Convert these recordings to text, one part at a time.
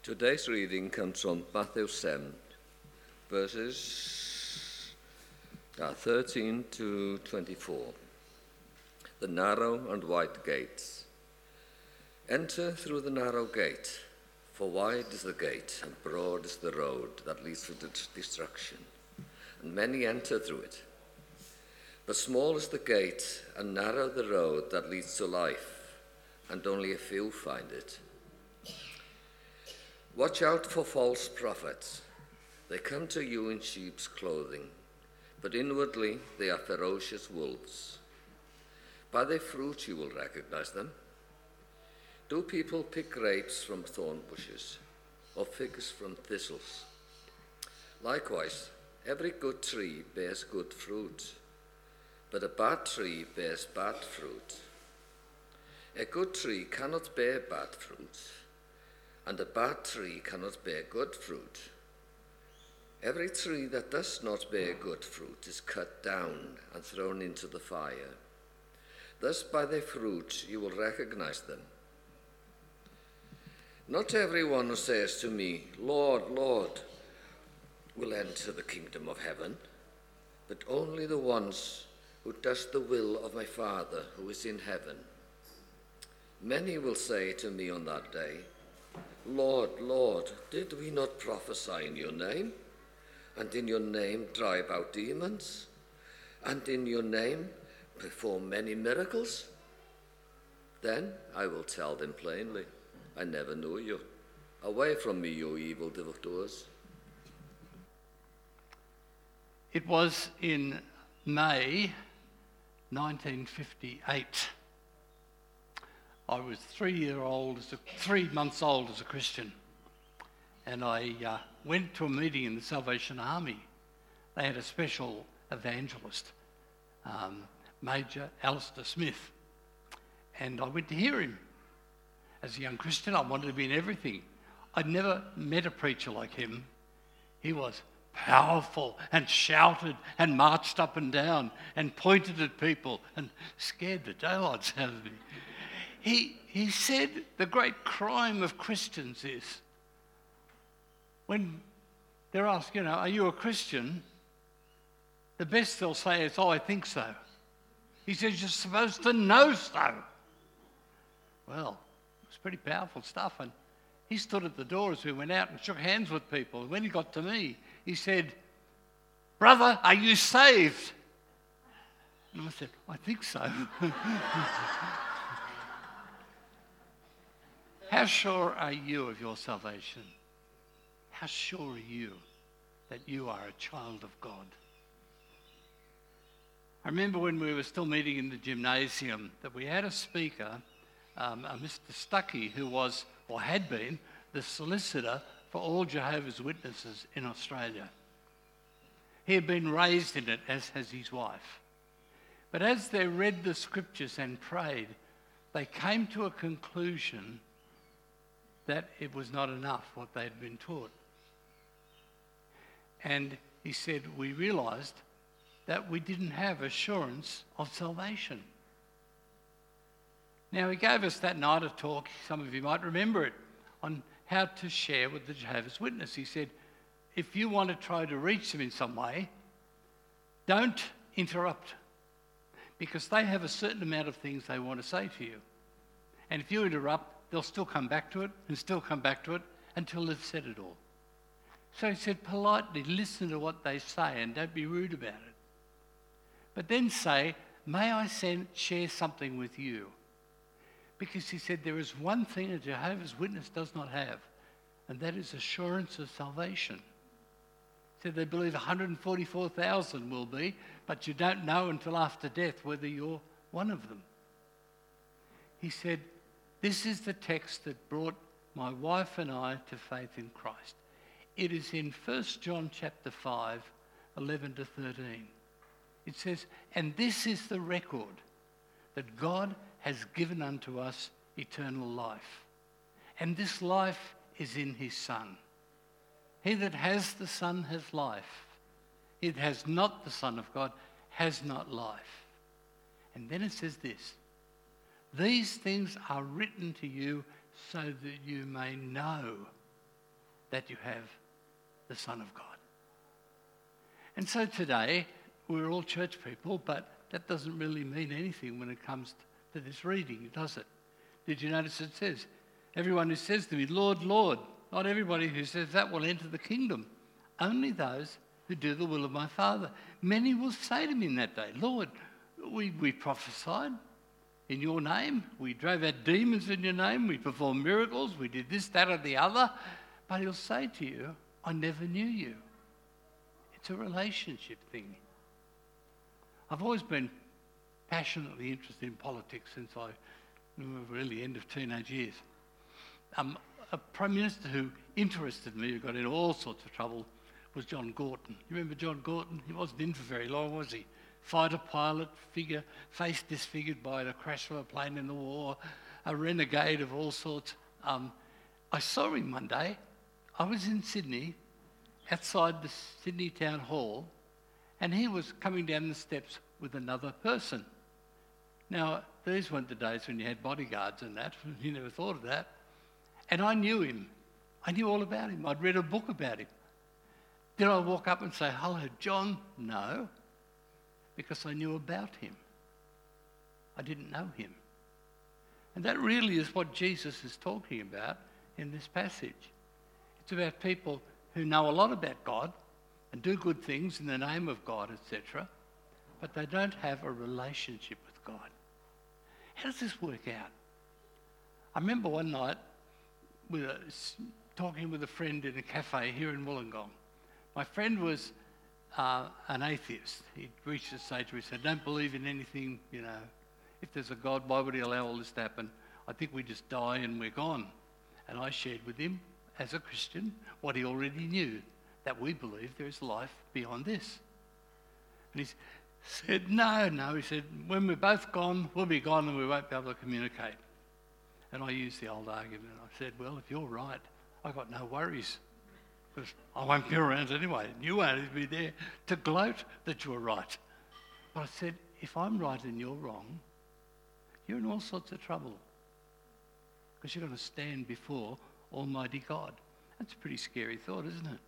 Today's reading comes from Matthew 7, verses 13 to 24. The narrow and wide gates. Enter through the narrow gate, for wide is the gate and broad is the road that leads to destruction, and many enter through it. But small is the gate and narrow the road that leads to life, and only a few find it. Watch out for false prophets. They come to you in sheep's clothing, but inwardly they are ferocious wolves. By their fruit you will recognize them. Do people pick grapes from thorn bushes, or figs from thistles? Likewise, every good tree bears good fruit, but a bad tree bears bad fruit. A good tree cannot bear bad fruit, and a bad tree cannot bear good fruit. Every tree that does not bear good fruit is cut down and thrown into the fire. Thus by their fruit you will recognize them. Not everyone who says to me, Lord, Lord, will enter the kingdom of heaven, but only the ones who does the will of my Father who is in heaven. Many will say to me on that day, Lord, Lord, did we not prophesy in your name? And in your name drive out demons? And in your name perform many miracles? Then I will tell them plainly, I never knew you. Away from me, you evil doers. It was in May 1958. I was 3 months old as a Christian, and I went to a meeting in the Salvation Army. They had a special evangelist, Major Alistair Smith, and I went to hear him. As a young Christian, I wanted to be in everything. I'd never met a preacher like him. He was powerful and shouted and marched up and down and pointed at people and scared the daylights out of me. He said the great crime of Christians is when they're asked, are you a Christian? The best they'll say is, I think so. He says, you're supposed to know so. Well, it was pretty powerful stuff. And he stood at the door as we went out and shook hands with people. And when he got to me, he said, brother, are you saved? And I said, I think so. How sure are you of your salvation? How sure are you that you are a child of God? I remember when we were still meeting in the gymnasium that we had a speaker, Mr. Stuckey, who was, or had been, the solicitor for all Jehovah's Witnesses in Australia. He had been raised in it, as has his wife. But as they read the scriptures and prayed, they came to a conclusion that it was not enough what they had been taught. And he said, we realised that we didn't have assurance of salvation. Now, he gave us that night a talk, some of you might remember it, on how to share with the Jehovah's Witness. He said, if you want to try to reach them in some way, don't interrupt, because they have a certain amount of things they want to say to you. And if you interrupt, they'll still come back to it and still come back to it until they've said it all. So he said, politely listen to what they say and don't be rude about it. But then say, may I share something with you? Because he said there is one thing a Jehovah's Witness does not have, and that is assurance of salvation. He said they believe 144,000 will be, but you don't know until after death whether you're one of them. He said, this is the text that brought my wife and I to faith in Christ. It is in 1 John chapter 5, 11 to 13. It says, and this is the record, that God has given unto us eternal life. And this life is in his Son. He that has the Son has life. He that has not the Son of God has not life. And then it says this, these things are written to you so that you may know that you have the Son of God. And so today, we're all church people, but that doesn't really mean anything when it comes to this reading, does it? Did you notice it says, everyone who says to me, Lord, Lord, not everybody who says that will enter the kingdom, only those who do the will of my Father. Many will say to me in that day, Lord, we prophesied in your name, we drove out demons in your name, we performed miracles, we did this, that, or the other. But he'll say to you, I never knew you. It's a relationship thing. I've always been passionately interested in politics since I really end of teenage years. A Prime Minister who interested me, who got in all sorts of trouble, was John Gorton. You remember John Gorton? He wasn't in for very long, was he? Fighter pilot, face disfigured by the crash of a plane in the war, a renegade of all sorts. I saw him one day. I was in Sydney, outside the Sydney Town Hall, and he was coming down the steps with another person. Now, these weren't the days when you had bodyguards and that. You never thought of that. And I knew him. I knew all about him. I'd read a book about him. Did I walk up and say, hello, John? No, because I knew about him. I didn't know him. And that really is what Jesus is talking about in this passage. It's about people who know a lot about God and do good things in the name of God, etc., but they don't have a relationship with God. How does this work out? I remember one night talking with a friend in a cafe here in Wollongong. My friend was an atheist. He'd reached a stage where he said, don't believe in anything, if there's a God, why would he allow all this to happen? I think we just die and we're gone. And I shared with him, as a Christian, what he already knew, that we believe there is life beyond this. And he said, no. He said, when we're both gone, we'll be gone and we won't be able to communicate. And I used the old argument. I said, well, if you're right, I've got no worries, because I won't be around anyway. You won't be there to gloat that you're right. But I said, if I'm right and you're wrong, you're in all sorts of trouble, because you're going to stand before Almighty God. That's a pretty scary thought, isn't it?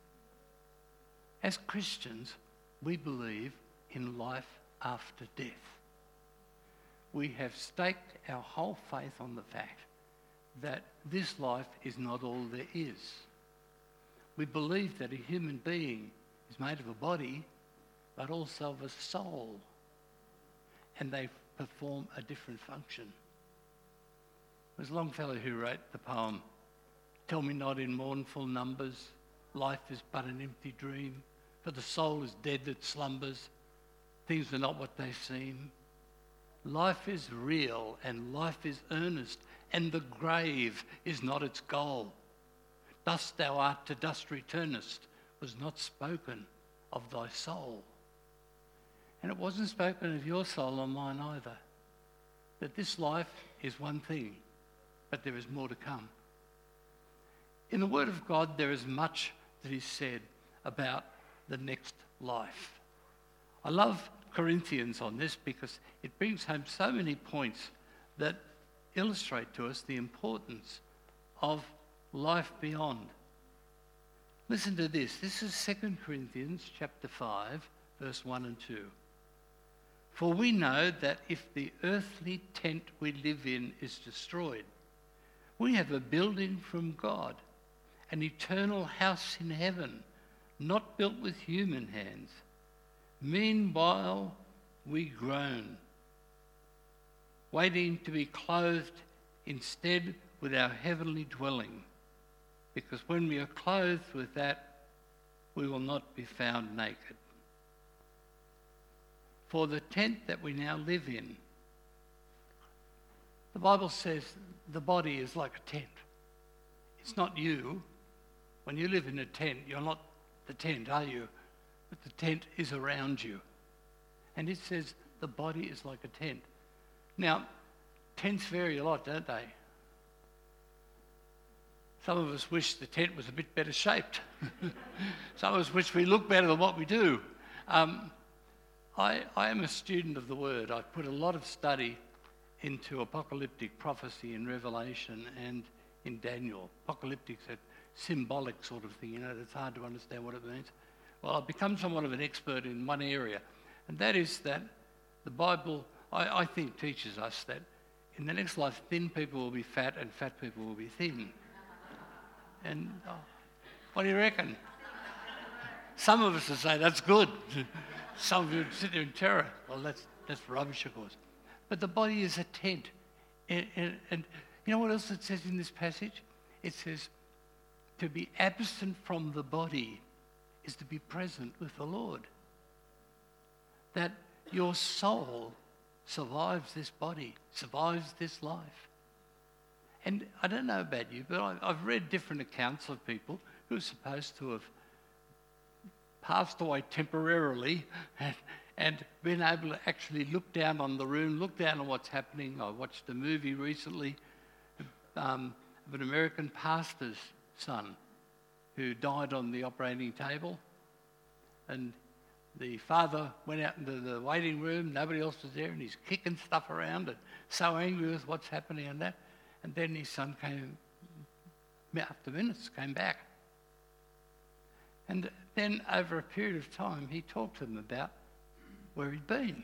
As Christians, we believe in life after death. We have staked our whole faith on the fact that this life is not all there is. We believe that a human being is made of a body, but also of a soul, and they perform a different function. There's Longfellow who wrote the poem, tell me not in mournful numbers, life is but an empty dream, for the soul is dead that slumbers, things are not what they seem. Life is real and life is earnest, and the grave is not its goal. Dust thou art, to dust returnest, was not spoken of thy soul. And it wasn't spoken of your soul or mine either. That this life is one thing, but there is more to come. In the Word of God, there is much that is said about the next life. I love Corinthians on this because it brings home so many points that illustrate to us the importance of life beyond. Listen to this. This is 2 Corinthians chapter 5, verse 1 and 2. For we know that if the earthly tent we live in is destroyed, we have a building from God, an eternal house in heaven, not built with human hands. Meanwhile, we groan, waiting to be clothed instead with our heavenly dwelling, because when we are clothed with that, we will not be found naked. For the tent that we now live in, the Bible says the body is like a tent. It's not you. When you live in a tent, you're not the tent, are you? But the tent is around you. And it says the body is like a tent. Now, tents vary a lot, don't they? Some of us wish the tent was a bit better shaped. Some of us wish we looked better than what we do. I am a student of the Word. I've put a lot of study into apocalyptic prophecy and Revelation, and in Daniel. Apocalyptic's a symbolic sort of thing, that's hard to understand what it means. Well, I've become somewhat of an expert in one area, and that is that the Bible, I think, teaches us that in the next life, thin people will be fat and fat people will be thin. And what do you reckon? Some of us will say that's good. Some of you would sit there in terror. Well, that's rubbish, of course. But the body is a tent. And you know what else it says in this passage? It says, to be absent from the body is to be present with the Lord. That your soul survives this body, survives this life. And I don't know about you, but I've read different accounts of people who are supposed to have passed away temporarily and been able to actually look down on the room, look down on what's happening. I watched a movie recently of an American pastor's son who died on the operating table, and the father went out into the waiting room, nobody else was there, and he's kicking stuff around and so angry with what's happening and that. And then his son came, after minutes, came back. And then over a period of time, he talked to them about where he'd been.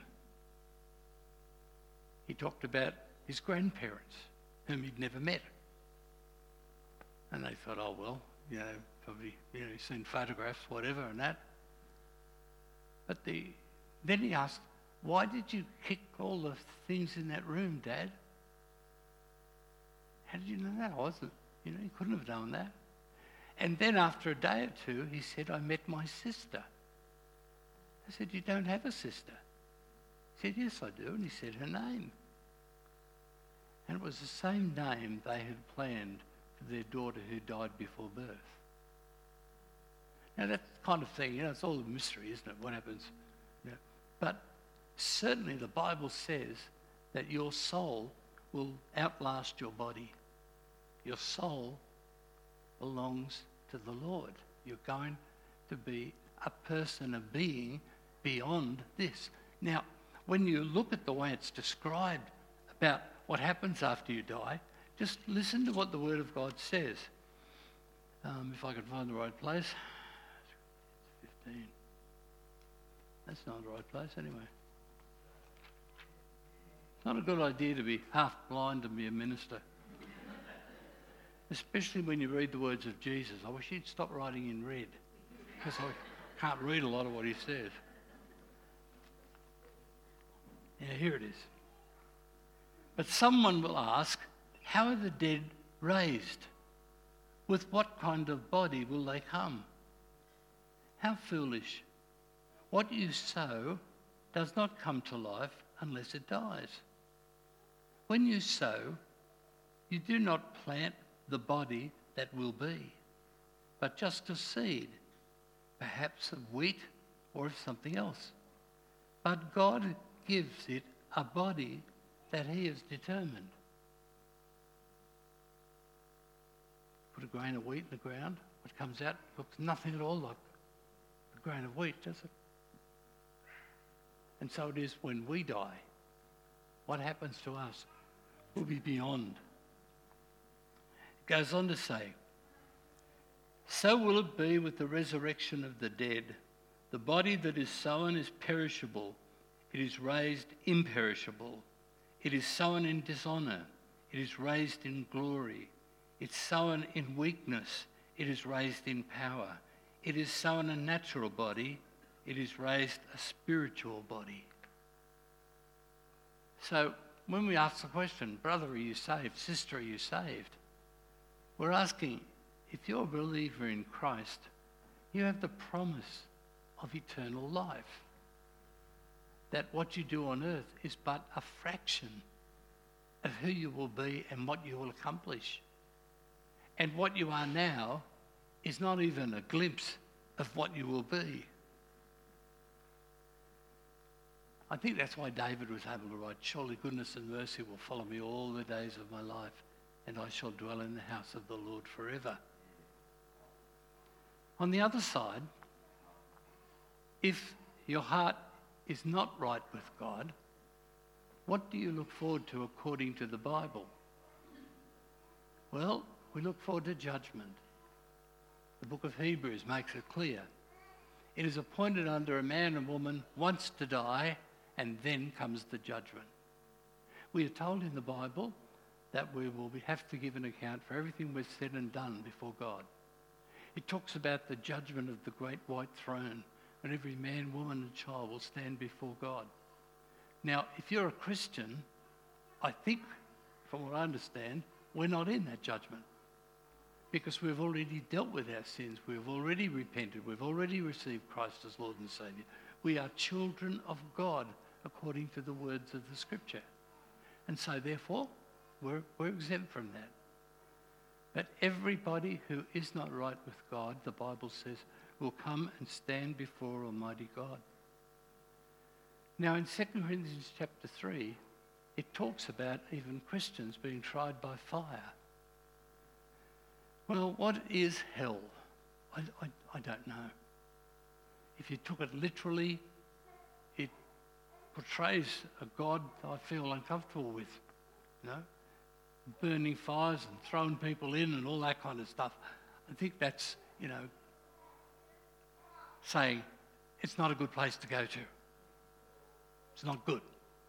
He talked about his grandparents, whom he'd never met. And they thought, oh, well, probably, he's seen photographs, whatever, and that. But then he asked, why did you kick all the things in that room, Dad? How did you know that? I wasn't, he couldn't have known that. And then after a day or two, he said, I met my sister. I said, you don't have a sister? He said, yes, I do. And he said her name. And it was the same name they had planned for their daughter who died before birth. Now, that kind of thing, it's all a mystery, isn't it? What happens? But certainly the Bible says that your soul will outlast your body. Your soul belongs to the Lord. You're going to be a person, a being beyond this. Now, when you look at the way it's described about what happens after you die, just listen to what the Word of God says. If I can find the right place. 15. That's not the right place anyway. It's not a good idea to be half blind and be a minister. Especially when you read the words of Jesus. I wish he'd stop writing in red, because I can't read a lot of what he says. Yeah, here it is. But someone will ask, how are the dead raised? With what kind of body will they come? How foolish. What you sow does not come to life unless it dies. When you sow, you do not plant the body that will be, but just a seed, perhaps of wheat or of something else. But God gives it a body that he has determined. Put a grain of wheat in the ground, what comes out looks nothing at all like a grain of wheat, does it? And so it is when we die. What happens to us will be beyond. It goes on to say, so will it be with the resurrection of the dead. The body that is sown is perishable. It is raised imperishable. It is sown in dishonour. It is raised in glory. It's sown in weakness. It is raised in power. It is sown a natural body. It is raised a spiritual body. So when we ask the question, brother, are you saved? Sister, are you saved? We're asking, if you're a believer in Christ, you have the promise of eternal life. That what you do on earth is but a fraction of who you will be and what you will accomplish. And what you are now is not even a glimpse of what you will be. I think that's why David was able to write, surely goodness and mercy will follow me all the days of my life, and I shall dwell in the house of the Lord forever. On the other side, if your heart is not right with God, what do you look forward to according to the Bible? Well, We look forward to judgment. The book of Hebrews makes it clear. It is appointed unto a man and woman once to die, and then comes the judgment. We are told in the Bible that we will have to give an account for everything we've said and done before God. It talks about the judgment of the great white throne, when every man, woman and child will stand before God. Now, if you're a Christian, I think, from what I understand, we're not in that judgment, because we've already dealt with our sins. We've already repented. We've already received Christ as Lord and Saviour. We are children of God according to the words of the Scripture. And so, therefore, we're exempt from that. But everybody who is not right with God, the Bible says, will come and stand before Almighty God. Now, in 2 Corinthians chapter 3, it talks about even Christians being tried by fire. Well, what is hell? I don't know. If you took it literally, it portrays a God I feel uncomfortable with, burning fires and throwing people in and all that kind of stuff. I think that's, saying it's not a good place to go to. It's not good.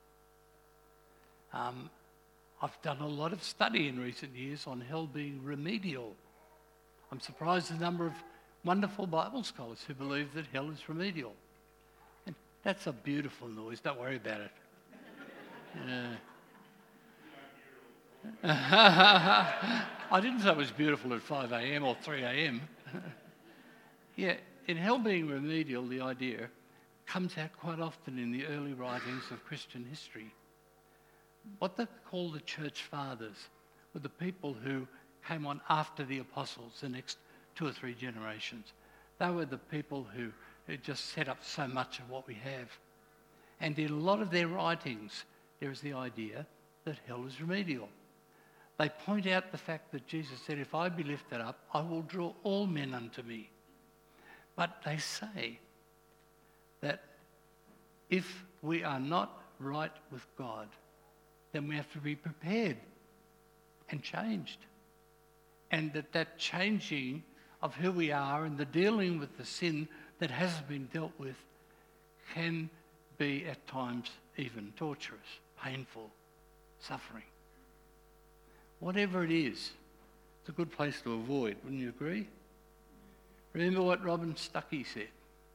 I've done a lot of study in recent years on hell being remedial. I'm surprised at the number of wonderful Bible scholars who believe that hell is remedial. And that's a beautiful noise, don't worry about it. I didn't say it was beautiful at 5 a.m. or 3 a.m. Yeah, in hell being remedial, the idea comes out quite often in the early writings of Christian history. What they call the church fathers were the people who came on after the apostles, the next 2 or 3 generations. They were the people who just set up so much of what we have. And in a lot of their writings, there is the idea that hell is remedial. They point out the fact that Jesus said, if I be lifted up, I will draw all men unto me. But they say that if we are not right with God, then we have to be prepared and changed. And that changing of who we are and the dealing with the sin that hasn't been dealt with can be at times even torturous, painful, suffering. Whatever it is, it's a good place to avoid, wouldn't you agree? Remember what Robin Stuckey said.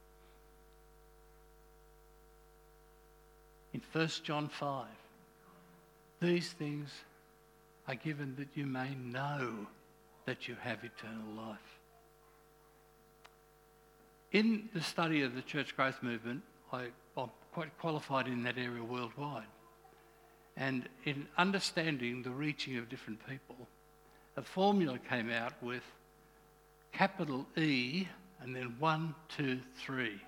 In 1 John 5, these things are given that you may know that you have eternal life. In the study of the church growth movement, I'm quite qualified in that area worldwide. And in understanding the reaching of different people, a formula came out with capital E and then 1, 2, 3.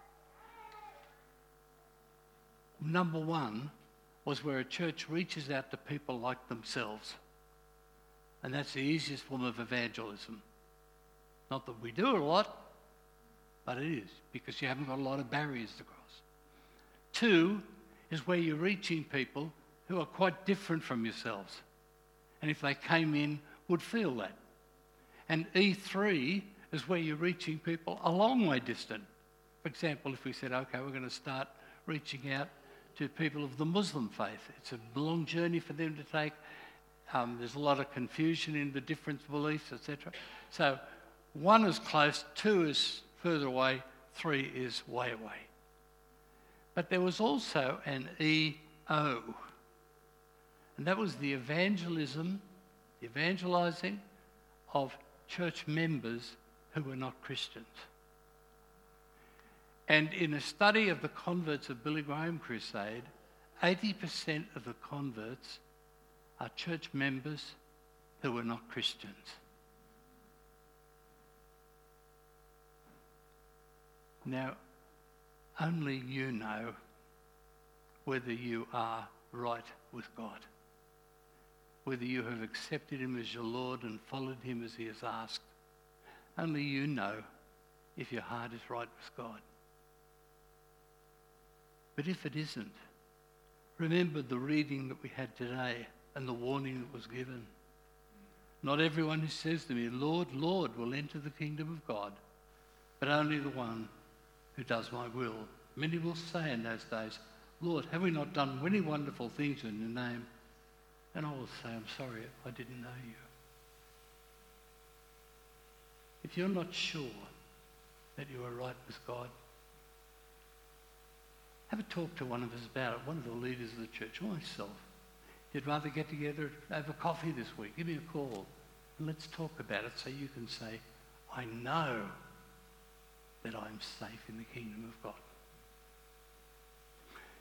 Number 1 was where a church reaches out to people like themselves. And that's the easiest form of evangelism. Not that we do it a lot, but it is, because you haven't got a lot of barriers to cross. 2 is where you're reaching people who are quite different from yourselves. And if they came in, would feel that. And E3 is where you're reaching people a long way distant. For example, if we said, okay, we're going to start reaching out to people of the Muslim faith. It's a long journey for them to take. There's a lot of confusion in the different beliefs, etc. So 1 is close, 2 is further away, 3 is way away. But there was also an EO. And that was the evangelism, the evangelizing of church members who were not Christians. And in a study of the converts of Billy Graham Crusade, 80% of the converts are church members who were not Christians. Now, only you know whether you are right with God, whether you have accepted him as your Lord and followed him as he has asked. Only you know if your heart is right with God. But if it isn't, remember the reading that we had today and the warning that was given. Not everyone who says to me, Lord, Lord, will enter the kingdom of God, but only the one who does my will. Many will say in those days, Lord, have we not done many wonderful things in your name? And I will say, I'm sorry, I didn't know you. If you're not sure that you are right with God, have a talk to one of us about it, one of the leaders of the church, or myself. If you'd rather get together over coffee this week, give me a call and let's talk about it so you can say, I know that I'm safe in the kingdom of God.